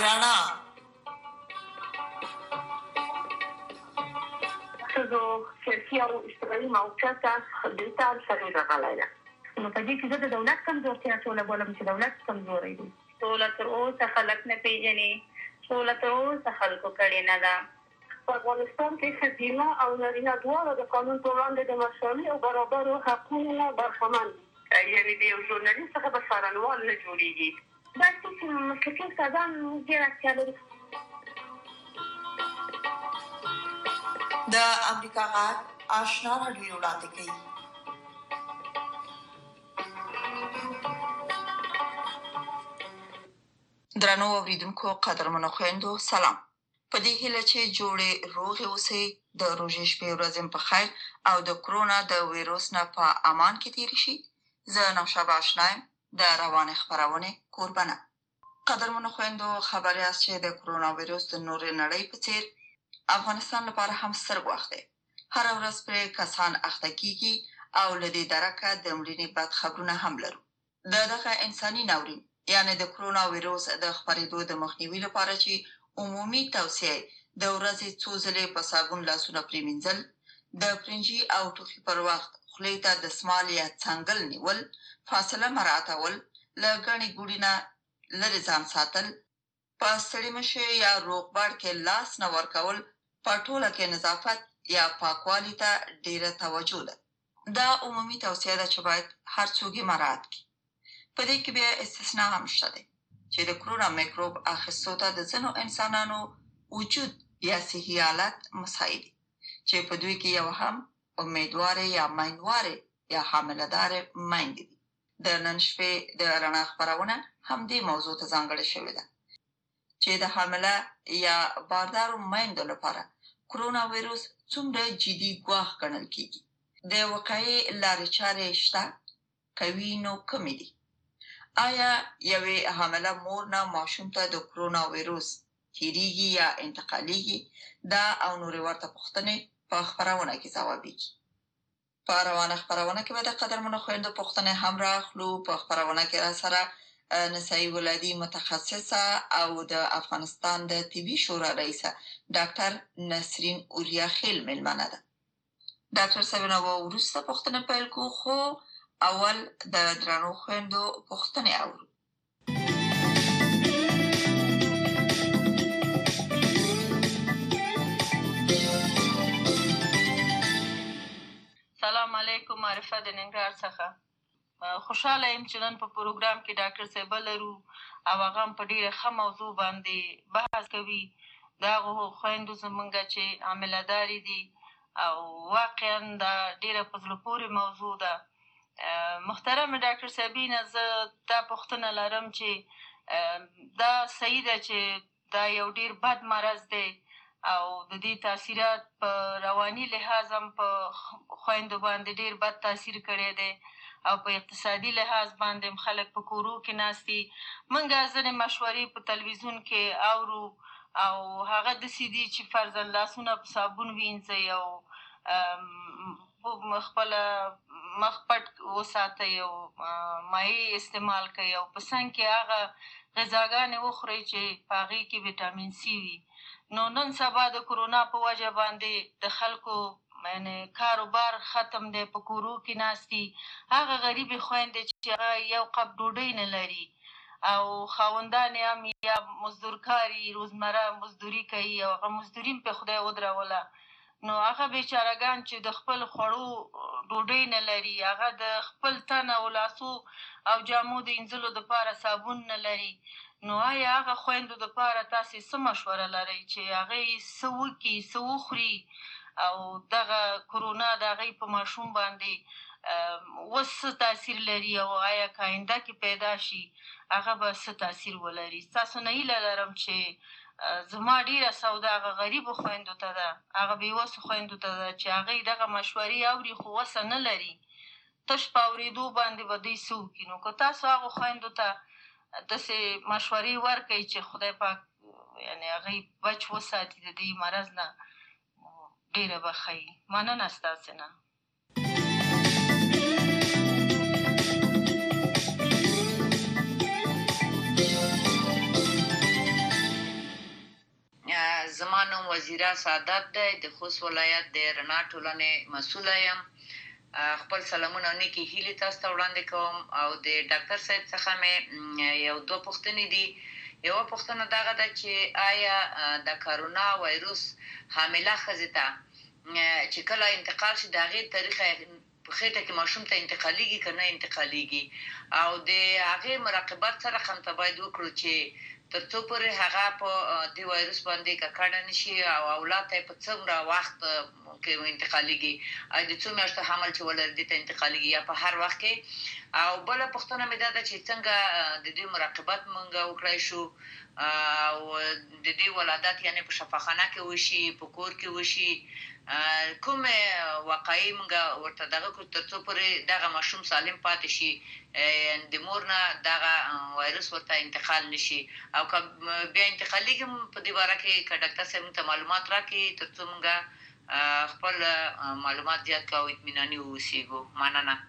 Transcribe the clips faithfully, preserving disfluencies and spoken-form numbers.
رڼا ښځو سیاسي او اجتماعي موقعیت دې ته اړتیا راغلی ده. نو په دې کې زه د دولت کمزورتیا ټوله بولم چې دولت کمزوری دی. سوله تر اوسه خلک نه پېژني، سوله تر اوسه خلکو کړې نه ده. په افغانستان کې ښځینه او نارینه دواړه د قانون په وړاندې د مساوي او برابرو حقونو نه برخمن دي. یعنې د یو ژورنالست څخه به څارنوال نه جوړېږي. دا چې مسلکي استادان ډېره اړتیا لري. د امریکا غږ آشنا راډیو وړاندې کوي. درنو اوریدونکو، قدرمنو خویندو، سلام. په دې هیله چې جوړې روغې اوسئ، د روژې شپې ورځې په خیر او د کرونا د ویروس نه په امان کې تېرې شي. زه نوشابه اشنا یم، د روانې خپرونې کوربنه. قدرمنو خویندو، خبر یاست چې د کرونا ویروس د نورې نړۍ په څېر افغانستان لپاره هم ستر ګواښ دی. هره ورځ پرې کسان اخته کېږي او له دې درکه د مړینې بد خبرونه هم لرو. د دغه انساني ناورین یعنې د کرونا ویروس د خپرېدو د مخنیوي لپاره چې عمومي توصیه د ورځې څو ځلې په صابون لاسونه پرېمینځل، د پرنجي او ټوخي پر وخت خولې ته دستمال یا څنګل نیول، فاصله مراعاتول، له ګڼې ګوڼې نه لرې ځان ساتل، په ستړي مشي یا روغبړ کې لاس نه ورکول، په ټوله کې نظافت یا پاکوالي ته ډېره توجه ده. دا عمومي توصیه ده چې باید هر څوک یې مراعات کړي. په دې کې بیا استثنا هم شته دی چې د کرونا میکروب اخیستو ته د ځینو انسانانو وجود یا صحي حالت مساعد دي چې په دوی کې یو هم امیدوارې یا میندوارې یا حامله میندې دي. د نن شپې د رڼا خپرونه همدې موضوع ته ځانګړې شوې ده چې د حامله یا باردارو میندو لپاره کرونا ویروس څومره جدي ګواښ ګڼل کېږي. د وقایې لارې چارې شته؟ کوي نو کومې دي؟ آیا یوې حامله مور نه ماشوم ته د کرونا ویروس تیریږي یا انتقالیږي؟ دا او نورې ورته پوښتنې په خپرونه کې ځوابیږي. په روانه خپرونه کې به د قدرمنو خویندو پوښتنې هم راخلو. په خپرونه کې را سره نسایي ولادي متخصصه او د افغانستان د طبي شورا رئیسه ډاکټر نسرین اوریا خیل مېلمنه ده. ډاکټر صاحبه، به وروسته پوښتنه پیل کړو، خو اول د درنو خویندو پوښتنې اورو. سلام علیکم، معرفه د ننګرهار څخه. خوشحاله یم چې نن په پروګرام کې ډاکټر صاحبه لرو او هغه هم په ډېره ښه موضوع باندې بحث کوي. د هغو خویندو زمونږ چې حامله دارې دي او واقعا دا ډېره په زړه پورې موضوع ده. محترمه ډاکټر صاحبینه، زه دا پوښتنه لرم چې دا صحیح ده چې دا یو ډېر بد مرض دی او د دې تاثیرات په رواني لحاظ هم په خویندو باندې ډېر بد تاثیر کړی دی او په اقتصادي لحاظ باندې هم خلک په کورو کې ناست دي. موږ ځینې مشورې په تلویزیون کې اورو او هغه داسې دي چې فرضاً لاسونه په صابون وینځئ او خپله مخ پټ وساتئ او مایع استعمال کوئ او په څنګ کې هغه غذاګانې وخورئ چې په هغې کې ویټامین سی وي. نو نن سبا د کرونا په وجه باندې د خلکو یعنې کاروبار ختم دی، په کورو کې ناست دي. هغه غریبې خویندې چې هغه یو قب ډوډۍ نه لري او خاوندان هم یا مزدورکاري، روزمره مزدوري کوي او هغه مزدوري هم پرې خدای ودروله، نو هغه بیچارهګان چې د خپل خوړو ډوډۍ نه لري، هغه د خپل تن او لاسو او جامو د اینځلو دپاره صابون نه لري. نو آیا هغه خویندو دپاره تاسې څه مشوره لرئ چې هغې څه وکړي، څه وخوري او دغه کرونا د هغې په ماشوم باندې اوس څه تاثیر لري او آیا که آینده کې پیدا شي هغه به څه تاثیر ولري؟ ستاسو نه هیله لرم چې زما ډېره سودا هغه غریبو خویندو ته ده، هغه بېوسو خویندو ته ده چې هغې دغه مشورې اوري خو وسه نه لري، تش په اورېدو باندې به دوی څه وکړي. نو که تاسو هغو خویندو ته داسې مشورې ورکوئ چې خدای پاک یعنې هغې بچ وساتي د دې مرض نه، ډېره به ښه وي. مننه ستاسې نه. وزیره سعادت دی، د خوست ولایت د رڼا ټولنې مسؤله یم. خپل سلامونه او نیکې هیلې تاسو ته وړاندې کوم او د ډاکټر صاحب څخه مې یو دوه پوښتنې دي. یوه پوښتنه دغه ده چې آیا د کرونا وایروس حامله ښځې ته چې کله انتقال شي د هغې طریقه په خېټه کې ماشوم ته انتقالېږي که نه انتقالېږي، او د هغې مراقبت څه رقم ته باید وکړو چې تر څو پورې هغه په دې وایروس باندې ککړه نه شي او اولاد ته یې په څومره وخت کې انتقالېږي، د څو میاشتو حمل چې ولري دې ته انتقالېږي یا په هر وخت کې. او بله پوښتنه مې دا ده چې څنګه د دې مراقبت موږ وکړای شو او د دې ولادت یعنې په شفاخانه کې وشي، په کور کې وشي، کومې واقعي موږ ورته دغه کړو تر څو پورې دغه ماشوم سالم پاتې شي، د مور نه دغه وایروس ورته انتقال نه شي. او که بیا انتقالېږي هم په دې باره کې که ډاکټر صاحب موږ ته معلومات راکړي تر څو موږ خپل معلومات زیات کړو او اطمیناني واوسېږو. مننه.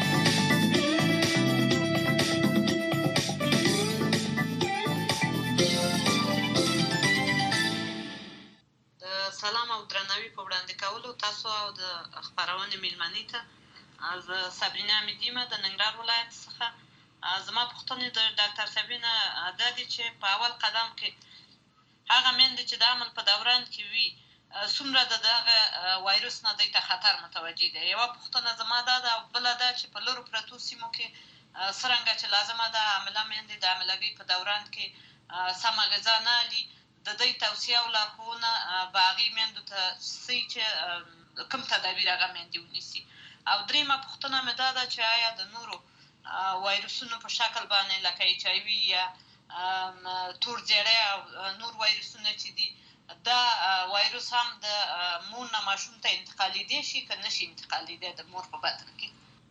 سلام او درناوي په وړاندې کولو تاسو او د خپرونې مېلمنې ته. زه صبرینه حمیدي یم د ننګرهار ولایت څخه. زما پوښتنې د ډاکټر صاحبې نه دا دي چې په اول قدم کې هغه میندې چې د حمل په دوران کې وي څومره د دغه وایروس نه دوی ته خطر متوجه دي. یوه پوښتنه زما دا ده او بله دا چې په لرو پرتو سیمو کې څرنګه چې لازمه ده حامله میندې د حاملګۍ په دوران کې سمه غذا نه اخلي، د دوی توصیه او لارښوونه به هغې میندو ته څه چې کوم تدابیر هغه میندې ونیسي. او درېیمه پوښتنه مې دا ده چې آیا د نورو وایروسونو په شکل باندې لکه ایچ آی وي یا تور زیړی او نور وایروسونه چې دي دا وایروس هم د مور نه ماشوم ته انتقالېدی شي که نه شي انتقالېدی د مور په بدن کې؟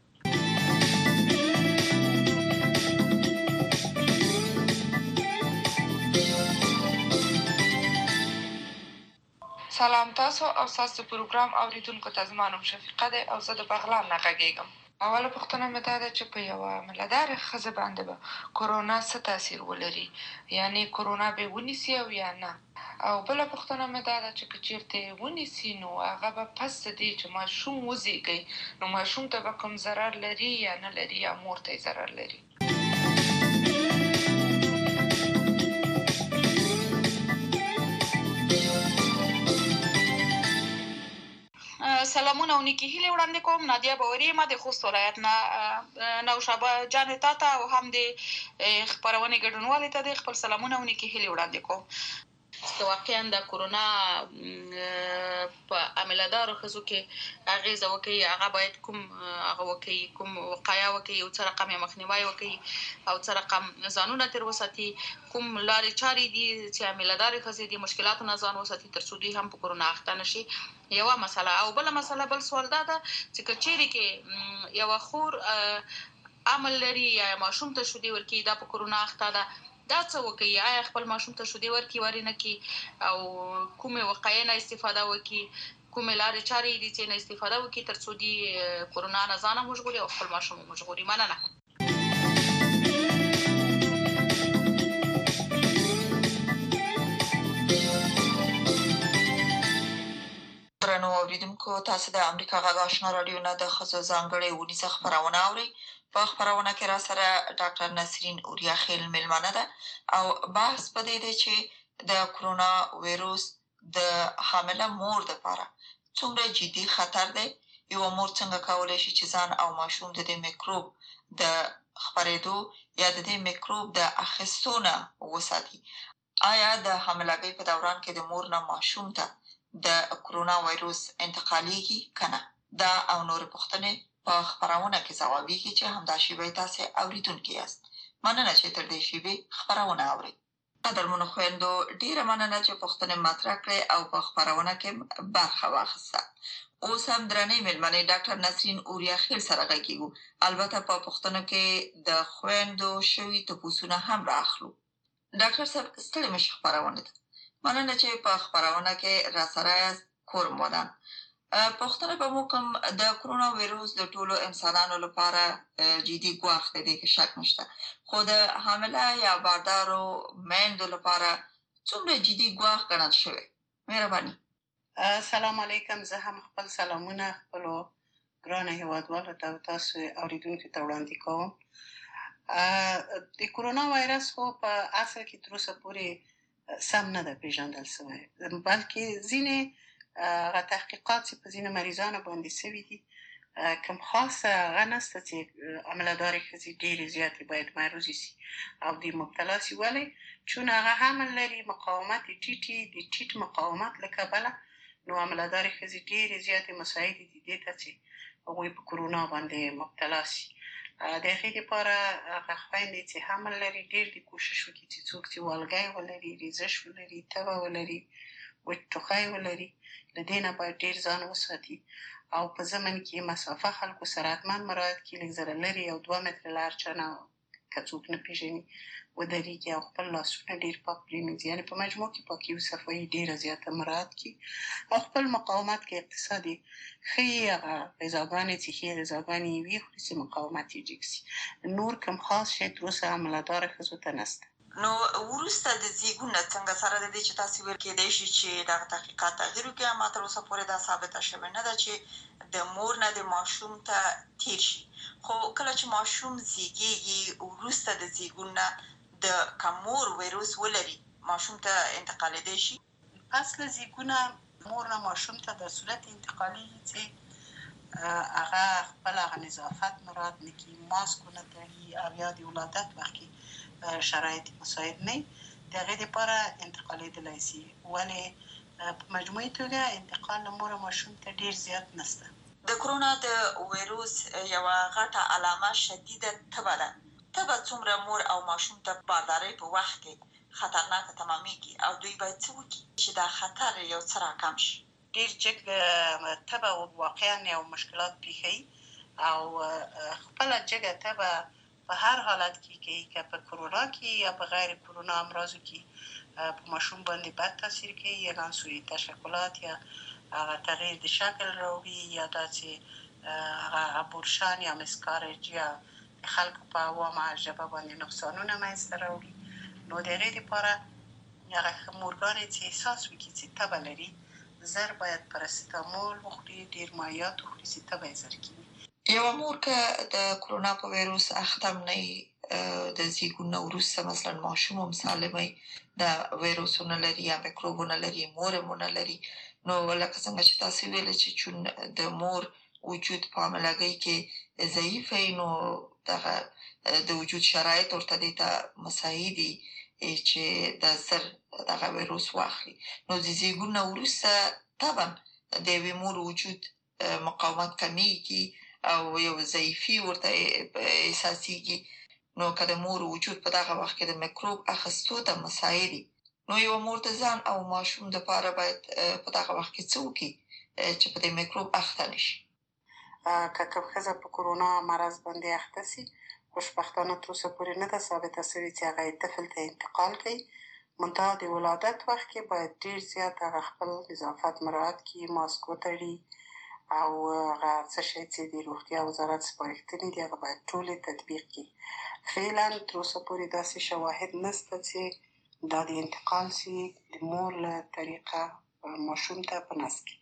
سلام تاسو او ستاسو د پروګرام اورېدونکو ته زما نوم شفیقه دی او زه د بغلان نه غږېږم. اوله پوښتنه مې دا ده چې په یوه حامله ښځه باندې به کرونا څه تاثیر ولري، یعنې کرونا به یې ونیسي او یا نه. او بله پوښتنه مې دا ده چې که چېرته یې ونیسي نو هغه به پس د دې چې ماشوم وزېږوي نو ماشوم ته به کوم ضرر لري یا نه لري یا مور ته یې ضرر لري. سلامونه او نیکې هیلې وړاندې کوم. نادیه باوري یم د خوست ولایت نه. نوشابه جانې تا ته او هم د خپرونې ګډونوالې ته د خپل سلامونه او نیکې هیلې وړاندې کوم. که واقعا د کرونا په حاملهدارو ښځو کې اغېزه وکړي هغه باید کوم هغه وکړي کوم وقایه وکړي او څه رقم یې مخنیوی وکړي او څه رقم ځانونه ترې وساتي، کوم لارې چارې دي چې حاملهدارې ښځې د مشکلاتو نه ځان وساتي تر څو دوی هم په کرونا اخته نه شي. یوه مسله. او بله مسله بل سوال دا ده چې که چیرې کې یوه خور حمل لري یا ماشوم ته شیدې ورکوي دا په کرونا اخته ده، دا څه وکړي؟ آیا خپل ماشوم ته شیدې ورکړي ورې نه کړي او کومې وقایې نه استفاده وکړي، کومې لارې چارې دي چې نه استفاده وکړي تر څو دوی کرونا نه ځان هم وژغوري او خپل ماشوم هم وژغوري. مننه. درنو اورېدونکو، تاسو د امریکا غږ آشنا راډیو نه د ښځو ځانګړې اونیزه خپرونه اورئ. په خپرونه کې را سره ډاکټر نسرین اوریاخیل مېلمنه ده او بحث په دې دی چې د کرونا ویروس د حامله مور دپاره څومره جدي خطر دی. یوه مور څنګه کولی شي چې ځان او ماشوم د دې میکروب د خپرېدو یا د دې میکروب د اخیستو نه وساتي. آیا د حاملګۍ په دوران کې د مور نه ماشوم ته د کرونا ویروس انتقالېږي که نه؟ دا او نورې پوښتنې په خپرونه کې ځوابېږي چې همدا شیبه تاسې اورېدونکي یاست. مننه چې تر دې شیبې خپرونه اورئ. قدرمنو خویندو، ډېره مننه چې پوښتنې مطرح کړې او په خپرونه کې برخه واخیسته. اوس هم درنې مېلمنې ډاکټر نسرین اوریاخیل سره غږېږو. البته په پوښتنو کې د خویندو شوي تپوسونه هم رااخلو. ډاکټر صاحب، ستړي مه شئ خپرونه ته. مننه چې په خپرونه کې راسره یاست. کورم ودان. پوښتنه به مو کوم د کرونا ویروس د ټولو انسانانو لپاره جدي ګواښ دی، دې کې شک نشته، خو د حامله یا باردارو میندو لپاره څومره جدي ګواښ ګڼل شوی؟ مهرباني. آه، سلام علیکم. زه هم خپل سلامونه خپلو ګرانو هېوادوالو ته او تاسو اورېدونکو ته وړاندې کوم. آه، د کرونا وایرس خو په اصل کې تر اوسه پورې سم نه ده پېژندل سوی، بلکې ځینې آه، هغه تحقیقات چې په ځینو مریضانو باندې سوي دي آه، کوم خاص هغه نشته چې عملهدارې ښځې ډېرې زیاتې باید معروضې سي او دې مبتلا سي. ولې؟ چون هغه حمل لري، مقاومت یې ټیټ وي، د ټیټ مقاومت له کبله نو عملهدارې ښځې ډېرې زیاتې مساعدې دي دې ته چې هغوی په کرونا باندې مبتلا سي. آه، د هغې دپاره هغه خویندې چې حمل لري ډېر دې کوشش وکړي چې څوک چې والګی ولري، ریزش ولري، تبه ولري، وچ ټوخی ولري، له دې نه باید ډېر ځان وساتي او په ضمن کې مسافه خلکو سره حتما مراعات کړي، لږ زره لرې یو دوه متره له هر چا نه که څوک نه پېژني ودرېږي او خپل لاسونه ډېر پاک پرېمنځي، یعنې په مجموع کې پاکي او صفایي ډېره زیاته مراعات کړي او خپل مقاومت کې اقتصاد یې ښیي، هغه غذاګانې چې ښې غذاګانې یې وخوري چې مقاومت یې ټیټ سي. نور کوم خاص شی تر اوسه عملهداره ښځو ته نشته. نو وروسته د زیږون نه څنګه سره د دې چې تاسې ویل کېدای شي چې دغه تحقیقات تغییر وکړي، اما تر اوسه پورې دا ثابته شوې نه ده چې د مور نه د ماشوم ته تیر شي. خو کله چې ماشوم زیږېږي وروسته د زیږون نه د که مور ویروس ولري ماشوم ته انتقالېدی شي؟ پس له زیږونه مور نه ماشوم ته د صورت انتقالېږي چې آه، هغه خپل هغه نظافت مراعات نه کړي، ماسک ونه تړي او یا د ولادت وخت کې آه، شرایط مساعد نه وي، د هغې دپاره انتقالېدلی سي. ولې آه، په مجموعي توګه انتقال له مور ماشوم ته ډېر زیات نشته. د کرونا د ویروس یوه غټه علامه شدیده تبه ده. تبه څومره مور او ماشوم ته باردارۍ په وخت کې خطرناکه تمامېږي او دوی باید څه وکړي چې دا خطر یو څه راکم شي؟ ډېر جګ آه، تبه واقعا یو مشکلات پېښوي او آه، خپله جګه تبه په هر حالت کې کوي، که په کرونا کې یا په غیر کرونا امراضو کې آه، په ماشوم باندې بد تاثیر کوي، یا نانسوي تشکلات یا هغه تغییر د شکل راوړي، یا دا چې آه، هغه ابورشن یا مسکارج یا د خلکو په عوامه ژبه باندې نقصانونه منځته راوړي. نو د هغې دپاره هغه مورګانې چې احساس وکړي چې تبه لري زر باید پرستامول وخوري، ډېر مایعات وخوري چې تبه یې زر کېږي. یوه مور که د کرونا په ویروس اخته هم نه وي، د زیږون نه وروسته مثلا ماشوم هم سالم وي، د ویروسونه لري یا میکروبونه لري، مور هم ونه لري، نو لکه څنګه چې تاسې ویلې چې چون د مور وجود په حاملګۍ کې ضعیف وي، نو دغه د وجود شرایط ورته دې ته مساعد دي چې د زر دغه ویروس واخلي. نو د زیږون نه وروسته طبعا د یوې مور وجود مقاومت کمیږي او یو ضعیفي ورته احساسېږي. نو که د مور وجود په دغه وخت کې د میکروب اخیستو ته مساعد وي، نو یوه مور د ځان او ماشوم دپاره باید په دغه وخت کې څه وکړي چې په دې میکروب اخته نه شي؟ آه، که کوم ښځه په کرونا مرض باندې اخته سي، خوشبختانه تر اوسه پورې نه ده ثابته سوې چې هغه یې طفل ته انتقال کوي. منتها د ولادت وخت کې باید ډېر زیات هغه خپل نظافت مراعات کړي، ماسک وتړي او هغه څه شی چې د روغتیا وزارت سپارښتنې دي هغه باید ټولې تطبیق کړي. فعلا تر اوسه پورې داسې شواهد نشته چې دا د انتقال سي د مور له طریقه ماشوم ته په نس کې.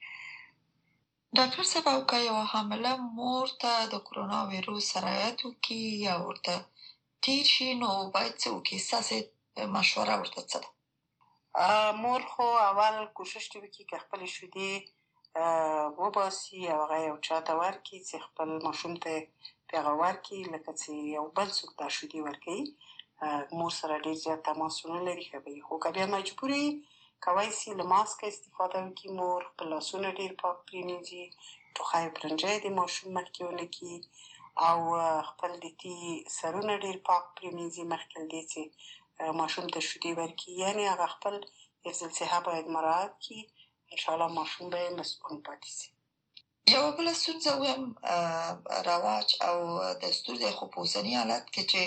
ډاکټر صاحب، او که یوه حامله مور ته د کرونا ویروس سرایت وکړي یا ورته تیر شي، نو باید څه وکړي؟ ستاسې مشوره ورته څه ده؟ آه، مور خو اول کوشش دې وکړي که خپلې شیدې آه، وباسي او هغه یو چا ته ورکړي چې خپل ماشوم ته یې پرې هغه ورکړي، لکه چې یو بل څوک دا شیدې ورکوي مور سره ډېر زیات تماس ونه لري ښه به وي. خو که بیا مجبور یې کولی سي له ماسکه استفاده وکړي مور، خپل لاسونه ډېر پاک پرېمنځي، ټوخی پرنجی د ماشوم مخکې ونه کړي او خپل د تی سرونه ډېر پاک پرېمنځي مخکې له دې چې ماشوم ته شیدې ورکړي. یعنې هغه خپل حفظ الصحه باید مراعات کړي، انشاءالله ماشوم به یې مسموم پاتې سي. یوه بله ستونزه ویم رواج او دستور دی، خو په اوسني حالت کې چې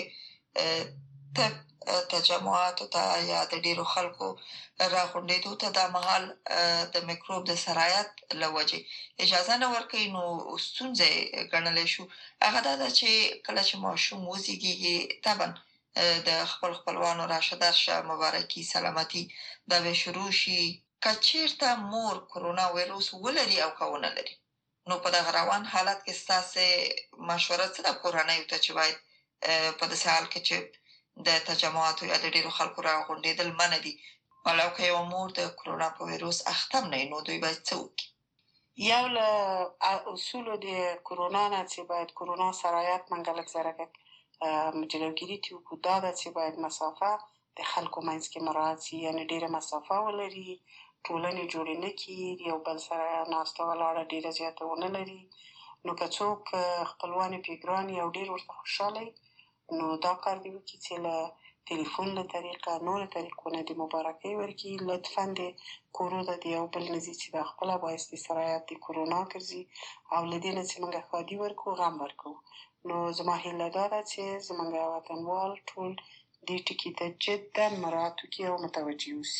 طب تجمعاتو ته یا د ډېرو خلکو راغونډېدو ته دا مهال د میکروب د سرایت له وجې اجازه نه ورکوي، نو ستونزه یې ګڼلی شو. هغه دا ده چې کله چې ماشوم وزېږېږي طبعا د خپل خپلوانو راشه درشه، مبارکي، سلامتي دا به شروع شي که چېرته مور کرونا ویروس ولري او که ونه لري، نو په دغه روان حالت کې ستاسې مشوره څه ده کورنیو ته چې باید په داسې حال کې چې د تجمعاتو یا د ډېرو خلکو راغونډېدل منع دي، ولو که یوه مور د کرونا په ویروس اخته هم نه وي، نو دوی باید څه وکړي؟ یو له اصولو د کرونا نه چې باید کرونا سرایت منګه لږ ذره جلوګیري ترې وکړو، دا ده چې باید مسافه د خلکو منځ کې مراعات شي، یعنې ډېره مسافه ولري، ټولنې جوړې نه کړي، یو بل سره ناسته ولاړه ډېره زیاته ونه لري. نو که څوک خپلوان یې پرې ګران وي او ډېر ورته خوشحاله وي، نو دا کار دې وکړي چې له تلیفون له طریقه نورو طریقو نه د مبارکۍ ورکړي. لطفا د کورو ته د یو بل نه ځي چې دا خپله باعث د سرایت د کرونا ګرځي، او له دې نه چې موږ ښادي ورکړو، غم ورکړو. نو زما هیله دا ده چې زموږ وطنوال ټول دې ټکي ته جدا مراعات وکړي او متوجه اوسي.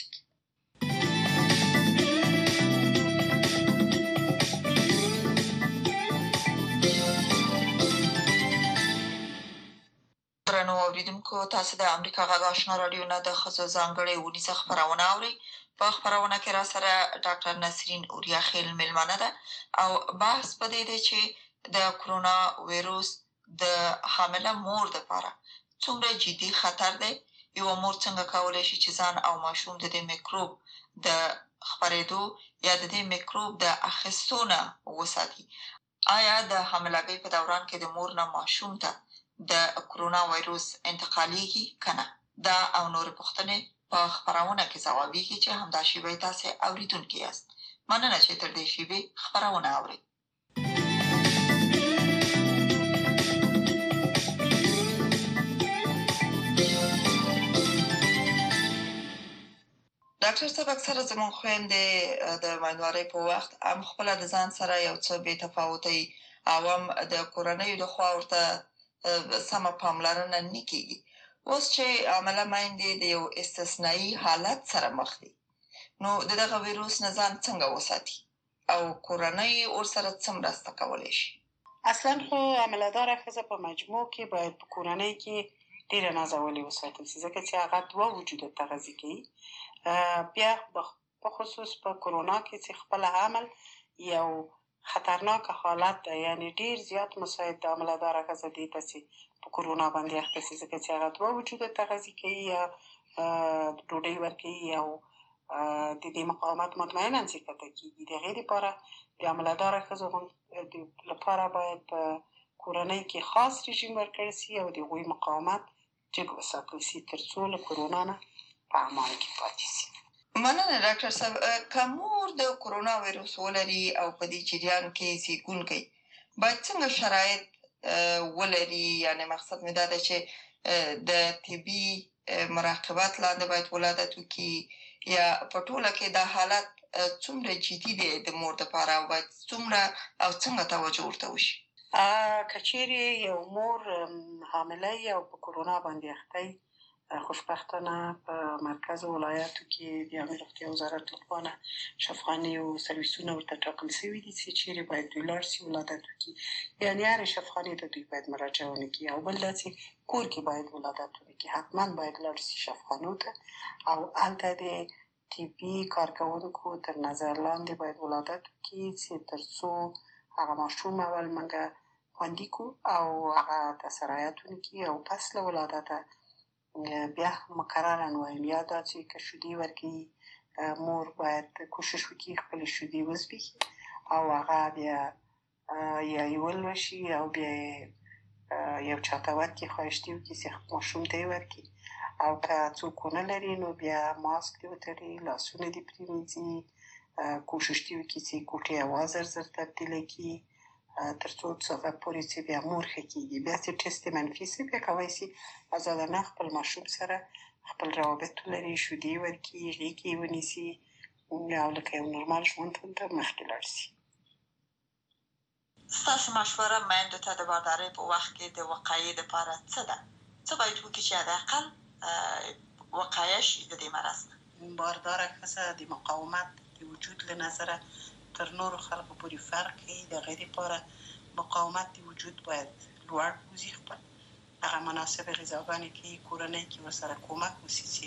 درنو اوریدونکو، تاسو د امریکا غږ آشنا راډیو نه د ښځو ځانګړې اونیزه خپرونه اورئ. په خپرونه کې را سره ډاکټر نسرین اوریاخیل مېلمنه ده او بحث په دې دی چې د کرونا ویروس د حامله مور دپاره څومره جدي خطر دی. یوه مور څنګه کولی شي چې ځان او ماشوم د دې میکروب د خپرېدو یا د دې میکروب د اخیستو نه وساتي. آیا د حاملګۍ په دوران کې د مور نه ماشوم ته د کرونا ویروس انتقالیږي که نه؟ دا او نورې پوښتنې په خپرونه کې ځوابیږي چې همدا شیبه یې تاسې اورېدونکي یاست. مننه چې تر دې شیبې خپرونه اورئ. ډاکټر صاحب، اکثره زموږ خویندې د میندوارۍ په وخت هم خپله د ځان سره یو څه بې تفاوتۍ او هم د کورنیو لخوا ورته سمه پاملرنه نه کېږي. اوس چې عامله میندې د یو استثنایي حالت سره مخ دي، نو د دغه ویروس نه ځان څنګه وساتي او کورنۍ ورسره څه مرسته کولی شي؟ اصلا خو عامله داره ښځه په مجموع کې باید په کورنۍ کې ډېره نازولې وساتل شي، ځکه چې هغه دوه وجوده تغذیه کوي. بیا په خصوص په کرونا کې چې خپل عمل یو خطرناک حالت ده، یعنی ډېر زیات مساعد د عامله داره ښځه دې ته چې په کرونا باندې اخته شي، ځکه چې هغه دوه وجوده تغذیه کوي، یا ډوډۍ ورکوي او د دې مقاومت مطمئنا زیاته کېږي. د هغې دپاره د عامله داره ښځو لپاره باید په کورنۍ کې خاص رژیم ورکړی شي او د هغوی مقاومت جګ وساتل شي تر څو له کرونا نه په امان کې پاتې شي. مننه ډاکټر صاحب. که مور د کرونا ویروس ولري او په دې جریان کې زیږونکی باید څنګه شرایط ولري؟ یعنې مقصد مې دا ده چې د طبي مراقبت لاندې باید ولادت وکړي، یا په ټوله کې دا حالت څومره جدي دی د مور دپاره او باید څومره او څنګه توجه ورته وشي؟ که چیرې یو مور حامله وي او په کرونا باندې اخته وي، خوشبختانه په مرکز ولایاتو کې د عامه روغتیا وزارت لخوا نه شفاخانې او سرویسونه ورته ټاکل شوي دي چې چیرې باید دوی لاړ شي ولادت وکړي، یعنې هرې شفاخانې ته دوی باید مراجعه ونه کړي. او بل دا چې کور کې باید ولادت ونه کړي، حتما باید لاړ شي شفاخانو ته او هلته د طبي کارکوونکو تر نظر لاندې باید ولادت وکړي چې تر څو هغه ماشوم اول موږ خوندي کړو او هغه ته سرایت ونه کړي، او پس له ولادته بیا مکررا وایم یا دا چې که شیدې ورکوي، مور باید کوشش وکړي خپلې شیدې وزبېښي او هغه بیا یا یې ولوشي او بیا یې یو چاته ورکړي، خواهشتي وکړي چې ماشوم ته یې ورکړي. او که څوک ونه لري نو بیا ماسک دې وتړي، لاسونه دې پرېمینځي، کوشش دې وکړي چې کوټې هوا زر زر تبدیله کړي تر څو څه وخت پورې چې بیا مور ښه کېږي. بیا چې ټسټ یې منفي شي، بیا کولی شي ازادانه خپل ماشوم سره خپل روابط ولري، شیدې ورکړي، غېږ یې ونیسي او لکه یو نورمال ژوند ته مخکې لاړ شي. ستاسو مشوره میندو ته د باردارۍ په وخت کې د وقایې دپاره څه ده؟ څه باید وکړي چې حداقل وقایه شي د دې مرض نه؟ بارداره ښځه د مقاومت د وجود له نظره تر نورو خلکو پورې فرق کوي. د هغې دپاره مقاومت د وجود باید لوړ وځي، خپل هغه مناسبې غذاګانې کوي، کورنۍ کې ورسره کومک وشي چې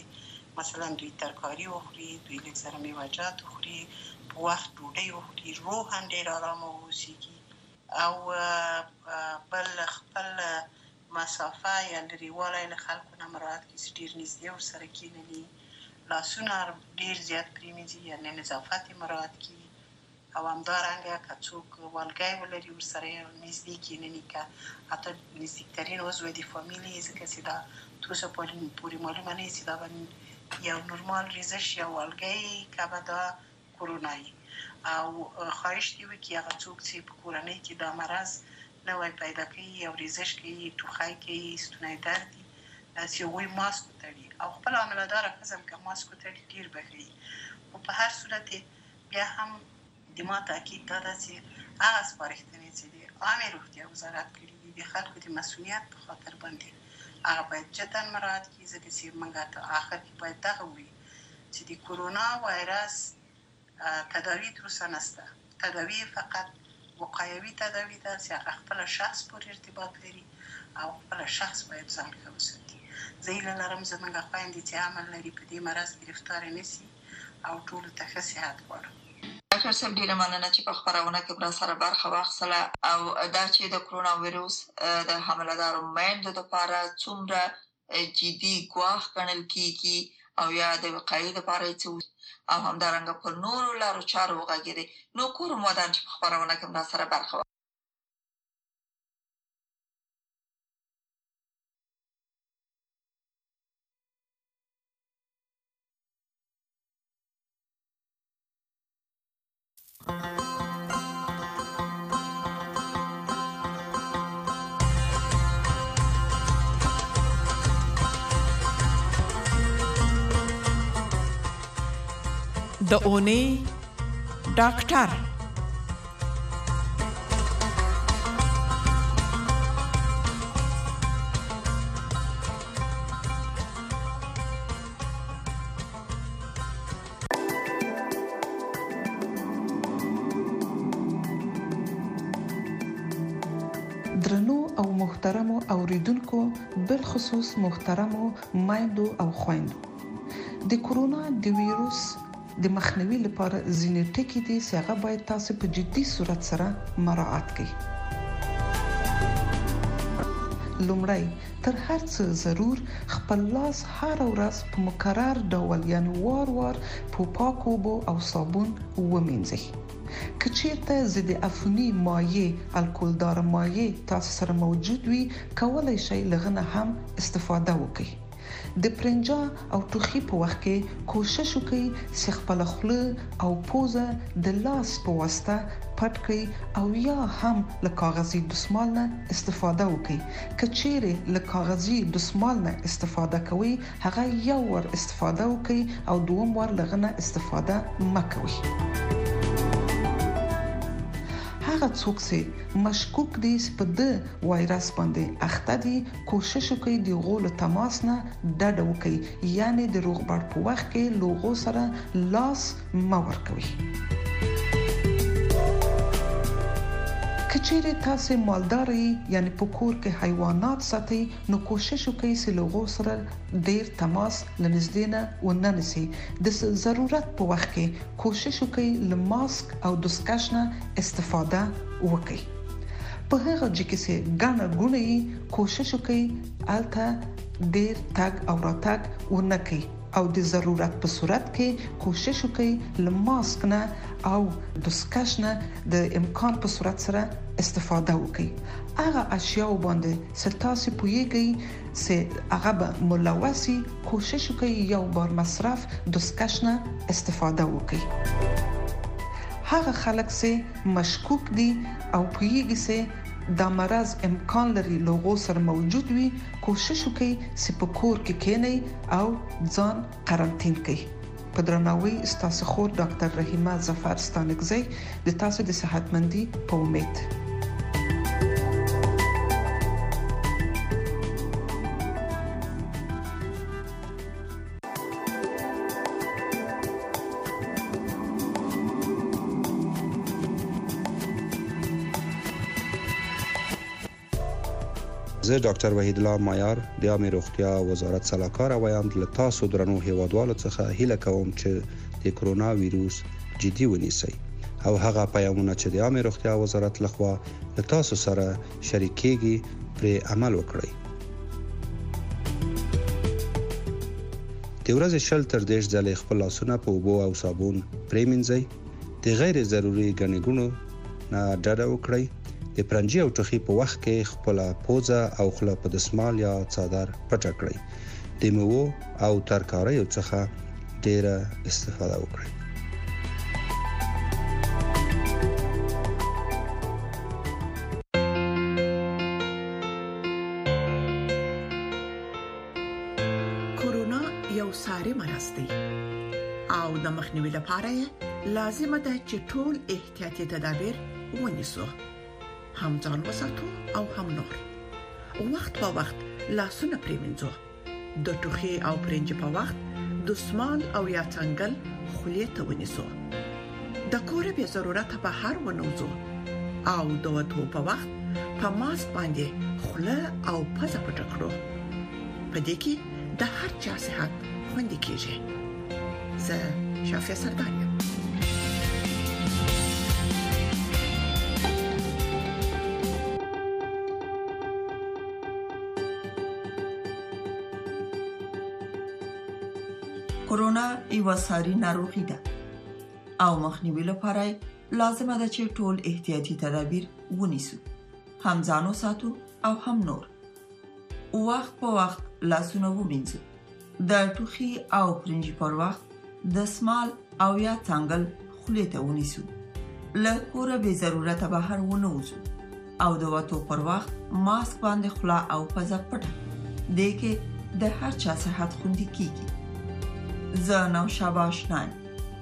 مثلا دوی ترکاری وخوري، دوی لږ سره میوه‌جات وخوري، په وخت ډوډۍ وخوري، روحاً ډېر ارامه واوسېږي او بل خپل مسافه یا لرېوالی له خلکو نه مراعات کړي چې ډېر نږدې ورسره کېنوي، لاسونه ډېر زیات پرېمینځي یعنې نظافت یې مراعات کړي او همدارنګه که څوک والګی ولري ورسره یې نږدې کېنوي، که حتی نزدیکترین عضو د فامیل یې، ځکه چې دا تر اوسه پورې معلومه نه وي چې دا به یو نورمال ریزش یا والګی که به دا کرونا وي. او خواهش دې وکړي هغه څوک چې په کورنۍ کې دا مرض نوی پیدا کوي او ریزش کوي، ټوخی کوي، ستونی درد دي، چې هغوی ماسک وتړي او خپله عاملهداره ښځه هم که ماسک وتړي ډېر به ښه وي. خو په هر صورت بیا هم د ما تاکید دا ده چې هغه سپارښتنې چې د عامې روغتیا وزارت کړي دي د خلکو د مسؤلیت په خاطر باندې هغه باید جدا مراعات کړي، ځکه چې موږ ته آخر کې باید دغه ووایو چې د کرونا وایرس تداوی تر اوسه نشته. تداوی فقط وقایوي تداوی ده چې هغه خپله شخص پورې ارتباط لري او خپله شخص باید ځان ښه وساتي. زه هیله لرم زموږ خویندې چې عمل لري په دې مرض ګرفتاره نه شي او ټولو ته ښه صحت غواړم. ډاکټر صاحب ډېره مننه چې په خپرونه کې را سره برخه واخیستله او دا چې د کرونا ویروس د حامله‌دارو میندو دپاره څومره جدي ګواښ ګڼل کېږي او یا د وقایې دپاره یې څه او همدارنګه پر نورو لارو چارو وغږېدې. نو کوم ودان چې په خپرونه کې را سره برخه واخیستله. د اونۍ ډاکټر درنو او محترمو اوریدونکو، بالخصوص محترمو مایندو او خویندو، د کرونا د ویروس د مخنیوي لپاره ځینې ټکي دي چې هغه باید تاسو په جدي صورت سره مراعات کړئ. لومړی تر هر څه ضرور خپل لاس هر ورځ په مکرر ډول یعنی وار وار په پاکو اوبو او صابون ومینځئ. که چیرته ضد عفوني مایع الکولدار مایع تاسو سره موجود وي، کولای شئ لغه نه هم استفاده وکړئ. د پرنجا او ټوخي په وخت کې کوشش وکړئ چې خپل خوله او پوزه د لاس په واسطه پټ کړئ او یا هم له کاغذي دستمال نه استفاده وکړئ. که چیرې له کاغذي دستمال نه استفاده کوئ، هغه یو ور استفاده وکړئ او دوم ور لغه نه استفاده مه کوئ. هغه څوک چې مشکوک دي چې په د وایرس باندې اخته دي، کوشش وکړي د غول تماس نه ډډه وکړي، یعنی د روغبړ په وخت کې لوغو سره لاس مه ورکوي. که چیرې تاسو مالدار یعنی په کور کې حیوانات ساتئ، نو کوشش وکړئ چې لوغو سره ډیر تماس لنږدې نه ونه نیسئ. د ضرورت په وخت کې کوشش وکړئ له ماسک او دستکش نه استفاده وکړئ. په هغه ځای کې چې ګڼه ګوڼه یې کوشش وکړئ الته ډیر تګ او راتګ ونه کړئ او د ضرورت په صورت کې کوشش وکړئ له ماسک نه او دستکش نه د امکان په صورت سره استفاده وکړئ. هغه اشیاء باندې چې تاسو پوهیږئ چې هغه به ملوثي، کوشش وکړئ یو بار مصرف دستکش نه استفاده وکړئ. هغه خلک چې مشکوک دي او پوهیږي چې دا مرض امکان لري لوغو سره موجود وي، کوشش وکړئ چې په کور کې کېنئ او ځان قرنطین کړئ. په درناوي ستاسو خور ډاکټر رحیمه ظفر ستانکزی د تاسو د صحتمندي په امید. زه ډاکټر وحید الله مایار د عامه روغتیا وزارت سلاکار وایم له تاسو درنو هیوادوالو څخه هیله کوم چې د کرونا وایروس جدي ونیسئ او هغه پیغامونه چې د عامه روغتیا وزارت لخوا له تاسو سره شریکېږي پرې عمل وکړئ. د ورځې شل تر دېرش ځلې خپل لاسونه په اوبو او صابون پرېمنځئ. د غیر ضروري ګڼې ګوڼو نه ډډه وکړئ. د پرنجي او ټوخي په وخت کې خپل پوزه او خوله په دسمال یا څادر پټه کړئ. د میوو او ترکاریو څخه ډیره استفاده وکړئ. کورونا یو ساري مرض دی او د مخنیوي لپاره لازم ده چې ټول احتیاطي تدابیر ونیسو. هم ځان وساتو او هم نور. وخت په وخت لاسونه پریمنځو. د ټوخي او پرنجي په وخت دسمال او یا څنګل خولې ته ونیسو. د کور به ضرورت په هر ونوزو او د وټو په وخت په ماسک باندې خوله او پزه پټ کړو. په دې کې د هر چا صحت خوندي کیږي. زه شافیا سردار یم. کورونا یو ساري ناروغي ده او مخنیوي لپاره لازمه ده چې ټول احتیاطي تدابیر ونیسو. هم ځان وساتو او هم نور. وخت په وخت لاسونه ومینځو. د ټوخي او پرنجي پر وخت دسمال او یا څنګل خولې ته ونیسو. له کوره به ضرورت بهر ونوزو او د وټو پر وخت ماسک باندې خوله او پزه پټه. دې کې د هر چا صحت خوندي کیږي. زه نو شاباش نایم.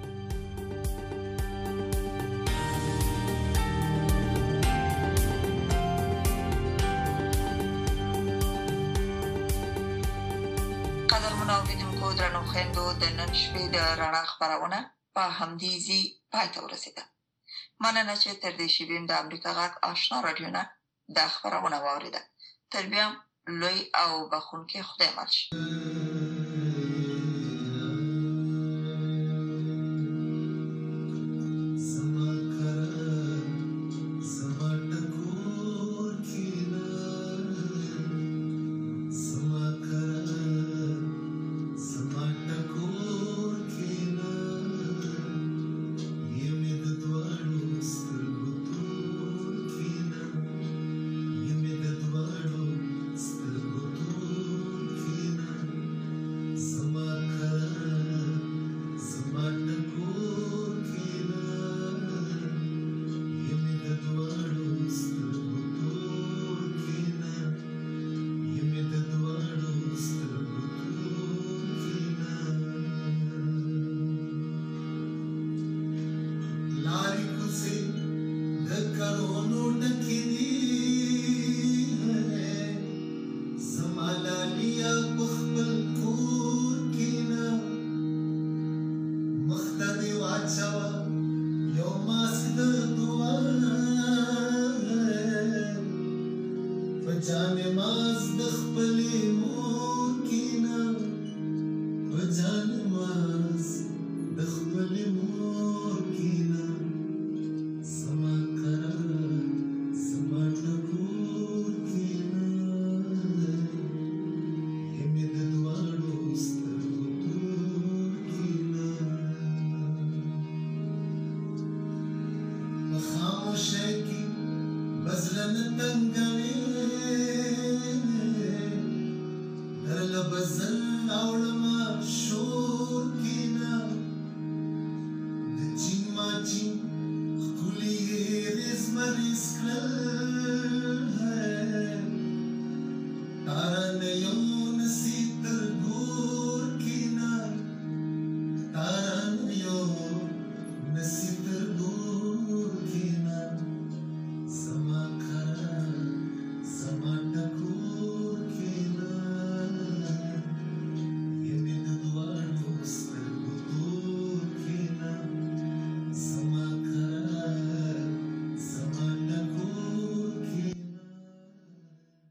قدر مناوریدونکو درنو خویندو د نن شپې د رڼا خپرونه په همدې ځای پای ته ورسېده. مننه چې تر دې شیبې د امریکا غږ آشنا رادیو نه د خپرونه واوریده. تر بیا لوی او بخونکي خدای مل شي. جان ماز د خپلې مور